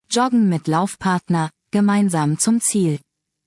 Joggen mit Laufpartner, gemeinsam zum Ziel.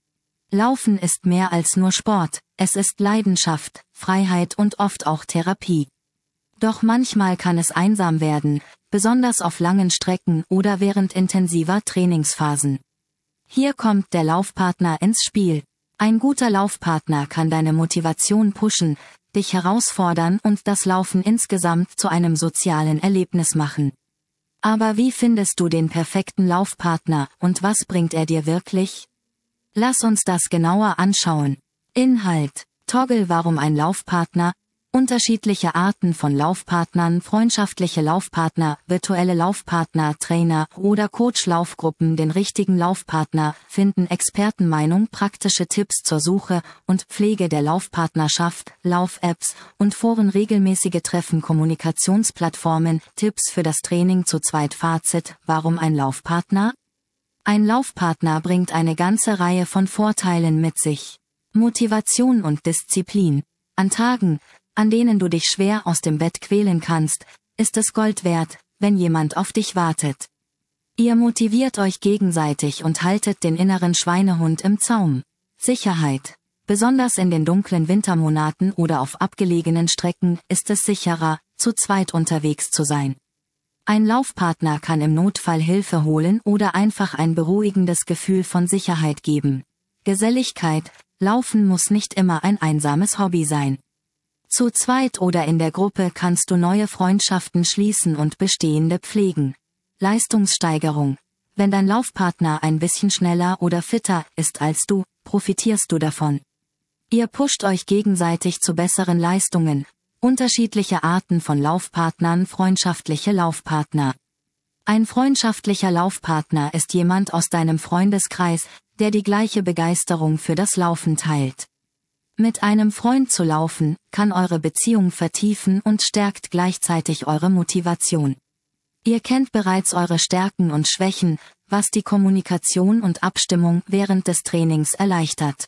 Laufen ist mehr als nur Sport, es ist Leidenschaft, Freiheit und oft auch Therapie. Doch manchmal kann es einsam werden, besonders auf langen Strecken oder während intensiver Trainingsphasen. Hier kommt der Laufpartner ins Spiel. Ein guter Laufpartner kann deine Motivation pushen, dich herausfordern und das Laufen insgesamt zu einem sozialen Erlebnis machen. Aber wie findest du den perfekten Laufpartner und was bringt er dir wirklich? Lass uns das genauer anschauen. Inhalt: Toggle. Warum ein Laufpartner? Unterschiedliche Arten von Laufpartnern, freundschaftliche Laufpartner, virtuelle Laufpartner, Trainer oder Coach-Laufgruppen. Den richtigen Laufpartner finden, Expertenmeinung, praktische Tipps zur Suche und Pflege der Laufpartnerschaft, Lauf-Apps und Foren, regelmäßige Treffen, Kommunikationsplattformen, Tipps für das Training zu zweit. Fazit: Warum ein Laufpartner? Ein Laufpartner bringt eine ganze Reihe von Vorteilen mit sich. Motivation und Disziplin. An Tagen, an denen du dich schwer aus dem Bett quälen kannst, ist es Gold wert, wenn jemand auf dich wartet. Ihr motiviert euch gegenseitig und haltet den inneren Schweinehund im Zaum. Sicherheit. Besonders in den dunklen Wintermonaten oder auf abgelegenen Strecken ist es sicherer, zu zweit unterwegs zu sein. Ein Laufpartner kann im Notfall Hilfe holen oder einfach ein beruhigendes Gefühl von Sicherheit geben. Geselligkeit. Laufen muss nicht immer ein einsames Hobby sein. Zu zweit oder in der Gruppe kannst du neue Freundschaften schließen und bestehende pflegen. Leistungssteigerung. Wenn dein Laufpartner ein bisschen schneller oder fitter ist als du, profitierst du davon. Ihr pusht euch gegenseitig zu besseren Leistungen. Unterschiedliche Arten von Laufpartnern. Freundschaftliche Laufpartner. Ein freundschaftlicher Laufpartner ist jemand aus deinem Freundeskreis, der die gleiche Begeisterung für das Laufen teilt. Mit einem Freund zu laufen, kann eure Beziehung vertiefen und stärkt gleichzeitig eure Motivation. Ihr kennt bereits eure Stärken und Schwächen, was die Kommunikation und Abstimmung während des Trainings erleichtert.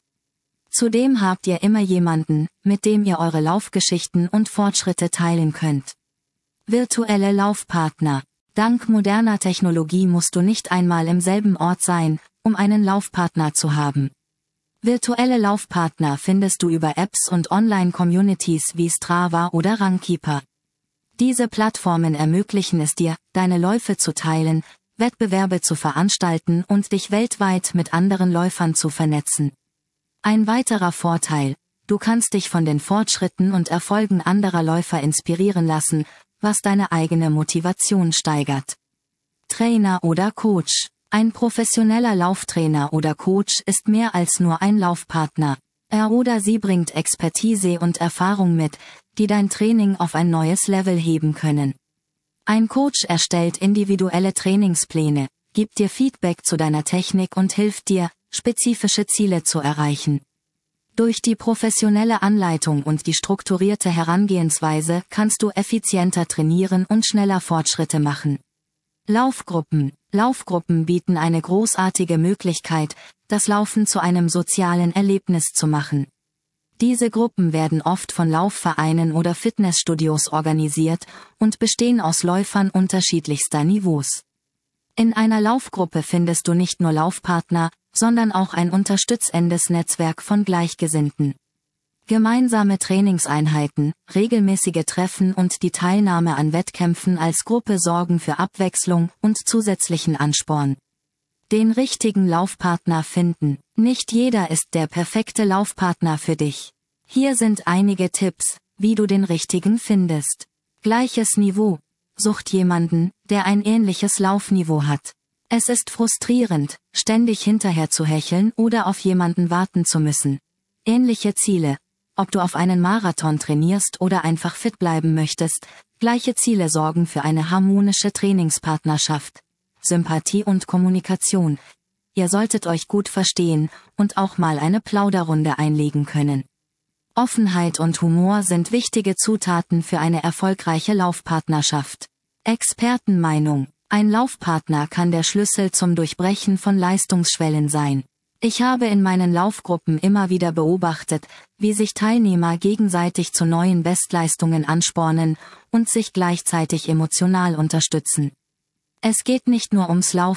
Zudem habt ihr immer jemanden, mit dem ihr eure Laufgeschichten und Fortschritte teilen könnt. Virtuelle Laufpartner. Dank moderner Technologie musst du nicht einmal im selben Ort sein, um einen Laufpartner zu haben. Virtuelle Laufpartner findest du über Apps und Online-Communities wie Strava oder Runkeeper. Diese Plattformen ermöglichen es dir, deine Läufe zu teilen, Wettbewerbe zu veranstalten und dich weltweit mit anderen Läufern zu vernetzen. Ein weiterer Vorteil: Du kannst dich von den Fortschritten und Erfolgen anderer Läufer inspirieren lassen, was deine eigene Motivation steigert. Trainer oder Coach. Ein professioneller Lauftrainer oder Coach ist mehr als nur ein Laufpartner. Er oder sie bringt Expertise und Erfahrung mit, die dein Training auf ein neues Level heben können. Ein Coach erstellt individuelle Trainingspläne, gibt dir Feedback zu deiner Technik und hilft dir, spezifische Ziele zu erreichen. Durch die professionelle Anleitung und die strukturierte Herangehensweise kannst du effizienter trainieren und schneller Fortschritte machen. Laufgruppen. Laufgruppen bieten eine großartige Möglichkeit, das Laufen zu einem sozialen Erlebnis zu machen. Diese Gruppen werden oft von Laufvereinen oder Fitnessstudios organisiert und bestehen aus Läufern unterschiedlichster Niveaus. In einer Laufgruppe findest du nicht nur Laufpartner, sondern auch ein unterstützendes Netzwerk von Gleichgesinnten. Gemeinsame Trainingseinheiten, regelmäßige Treffen und die Teilnahme an Wettkämpfen als Gruppe sorgen für Abwechslung und zusätzlichen Ansporn. Den richtigen Laufpartner finden. Nicht jeder ist der perfekte Laufpartner für dich. Hier sind einige Tipps, wie du den richtigen findest. Gleiches Niveau. Sucht jemanden, der ein ähnliches Laufniveau hat. Es ist frustrierend, ständig hinterher zu hecheln oder auf jemanden warten zu müssen. Ähnliche Ziele. Ob du auf einen Marathon trainierst oder einfach fit bleiben möchtest, gleiche Ziele sorgen für eine harmonische Trainingspartnerschaft. Sympathie und Kommunikation. Ihr solltet euch gut verstehen und auch mal eine Plauderrunde einlegen können. Offenheit und Humor sind wichtige Zutaten für eine erfolgreiche Laufpartnerschaft. Expertenmeinung. Ein Laufpartner kann der Schlüssel zum Durchbrechen von Leistungsschwellen sein. Ich habe in meinen Laufgruppen immer wieder beobachtet, wie sich Teilnehmer gegenseitig zu neuen Bestleistungen anspornen und sich gleichzeitig emotional unterstützen. Es geht nicht nur ums Laufen,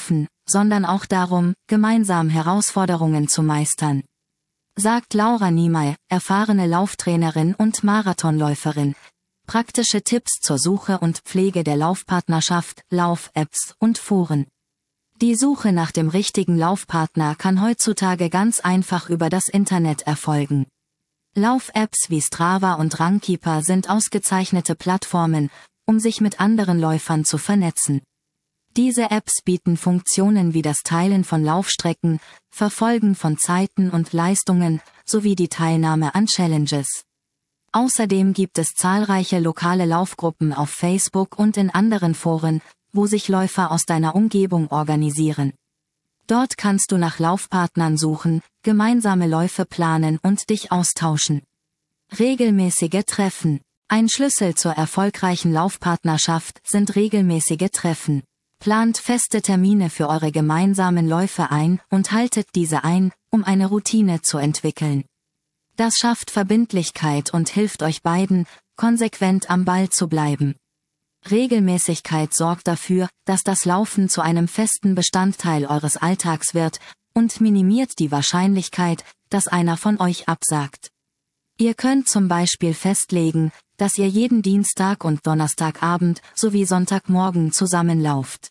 sondern auch darum, gemeinsam Herausforderungen zu meistern. Sagt Laura Niemeyer, erfahrene Lauftrainerin und Marathonläuferin. Praktische Tipps zur Suche und Pflege der Laufpartnerschaft, Lauf-Apps und Foren. Die Suche nach dem richtigen Laufpartner kann heutzutage ganz einfach über das Internet erfolgen. Lauf-Apps wie Strava und Runkeeper sind ausgezeichnete Plattformen, um sich mit anderen Läufern zu vernetzen. Diese Apps bieten Funktionen wie das Teilen von Laufstrecken, Verfolgen von Zeiten und Leistungen, sowie die Teilnahme an Challenges. Außerdem gibt es zahlreiche lokale Laufgruppen auf Facebook und in anderen Foren, wo sich Läufer aus deiner Umgebung organisieren. Dort kannst du nach Laufpartnern suchen, gemeinsame Läufe planen und dich austauschen. Regelmäßige Treffen. Ein Schlüssel zur erfolgreichen Laufpartnerschaft sind regelmäßige Treffen. Plant feste Termine für eure gemeinsamen Läufe ein und haltet diese ein, um eine Routine zu entwickeln. Das schafft Verbindlichkeit und hilft euch beiden, konsequent am Ball zu bleiben. Regelmäßigkeit sorgt dafür, dass das Laufen zu einem festen Bestandteil eures Alltags wird und minimiert die Wahrscheinlichkeit, dass einer von euch absagt. Ihr könnt zum Beispiel festlegen, dass ihr jeden Dienstag und Donnerstagabend sowie Sonntagmorgen zusammenlauft.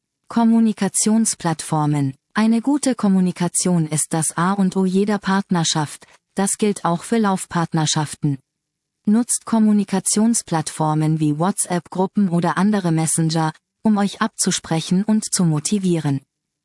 Kommunikationsplattformen. Eine gute Kommunikation ist das A und O jeder Partnerschaft, das gilt auch für Laufpartnerschaften. Nutzt Kommunikationsplattformen wie WhatsApp-Gruppen oder andere Messenger, um euch abzusprechen und zu motivieren.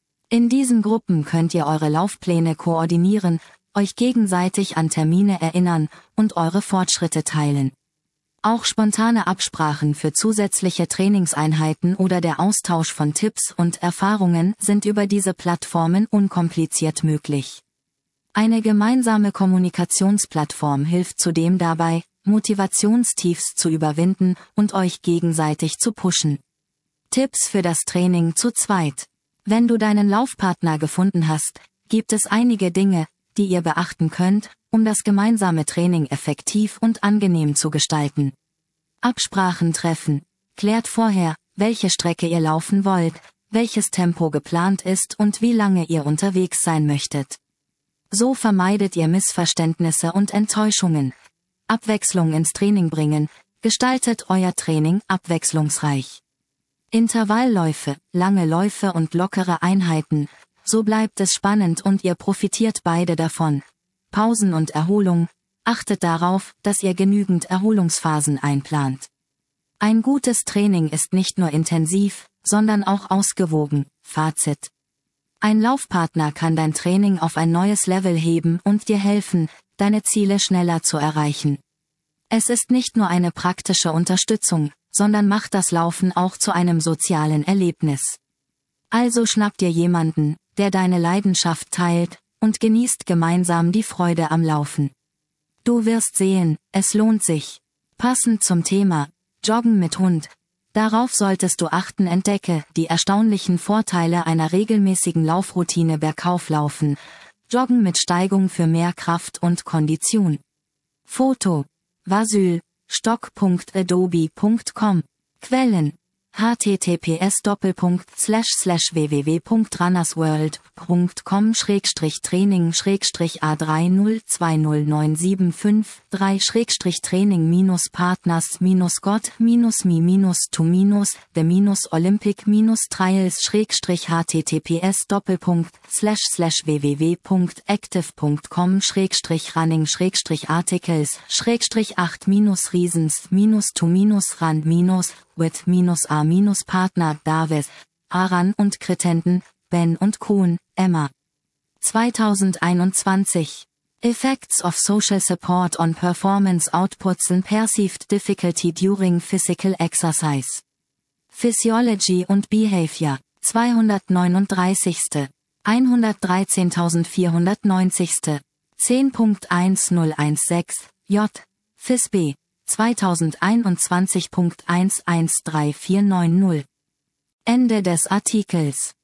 In diesen Gruppen könnt ihr eure Laufpläne koordinieren, euch gegenseitig an Termine erinnern und eure Fortschritte teilen. Auch spontane Absprachen für zusätzliche Trainingseinheiten oder der Austausch von Tipps und Erfahrungen sind über diese Plattformen unkompliziert möglich. Eine gemeinsame Kommunikationsplattform hilft zudem dabei, Motivationstiefs zu überwinden und euch gegenseitig zu pushen. Tipps für das Training zu zweit. Wenn du deinen Laufpartner gefunden hast, gibt es einige Dinge, die ihr beachten könnt, um das gemeinsame Training effektiv und angenehm zu gestalten. Absprachen treffen. Klärt vorher, welche Strecke ihr laufen wollt, welches Tempo geplant ist und wie lange ihr unterwegs sein möchtet. So vermeidet ihr Missverständnisse und Enttäuschungen. Abwechslung ins Training bringen, gestaltet euer Training abwechslungsreich. Intervallläufe, lange Läufe und lockere Einheiten, so bleibt es spannend und ihr profitiert beide davon. Pausen und Erholung, achtet darauf, dass ihr genügend Erholungsphasen einplant. Ein gutes Training ist nicht nur intensiv, sondern auch ausgewogen. Fazit. Ein Laufpartner kann dein Training auf ein neues Level heben und dir helfen, deine Ziele schneller zu erreichen. Es ist nicht nur eine praktische Unterstützung, sondern macht das Laufen auch zu einem sozialen Erlebnis. Also schnapp dir jemanden, der deine Leidenschaft teilt, und genießt gemeinsam die Freude am Laufen. Du wirst sehen, es lohnt sich. Passend zum Thema, Joggen mit Hund. Darauf solltest du achten. Entdecke die erstaunlichen Vorteile einer regelmäßigen Laufroutine bergauf laufen. Joggen mit Steigung für mehr Kraft und Kondition. Foto. Vasyl, stock.adobe.com. Quellen. https://www.trainingstricht-training-artists-with-a-partner Davis, Aran und Cretenten, Ben und Kuhn, Emma. 2021. Effects of Social Support on Performance Outputs and Perceived Difficulty During Physical Exercise. Physiology und Behavior. 239. 113490. 10.1016, J. FISB. 2021.113490. Ende des Artikels.